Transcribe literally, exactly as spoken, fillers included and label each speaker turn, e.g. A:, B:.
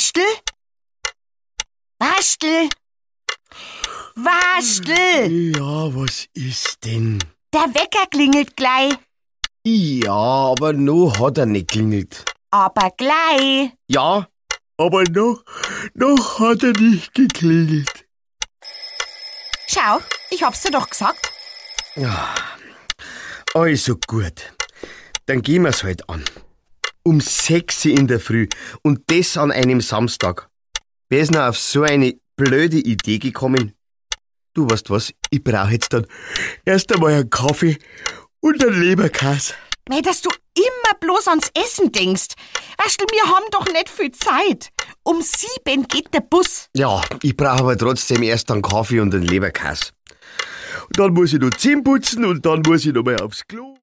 A: Wastel? Wastel? Wastel!
B: Ja, was ist denn?
A: Der Wecker klingelt gleich.
B: Ja, aber noch hat er nicht klingelt.
A: Aber gleich.
B: Ja, aber noch, noch hat er nicht geklingelt.
A: Schau, ich hab's dir doch gesagt.
B: Ja, also gut. Dann gehen wir's halt an. Um sechs in der Früh und das an einem Samstag. Wer ist noch auf so eine blöde Idee gekommen? Du weißt was, ich brauche jetzt dann erst einmal einen Kaffee und einen Leberkäse.
A: Mei, dass du immer bloß ans Essen denkst. Weißt du, wir haben doch nicht viel Zeit. Um sieben geht der Bus.
B: Ja, ich brauche aber trotzdem erst einen Kaffee und einen Leberkäse. Und dann muss ich noch Zähne putzen und dann muss ich noch mal aufs Klo.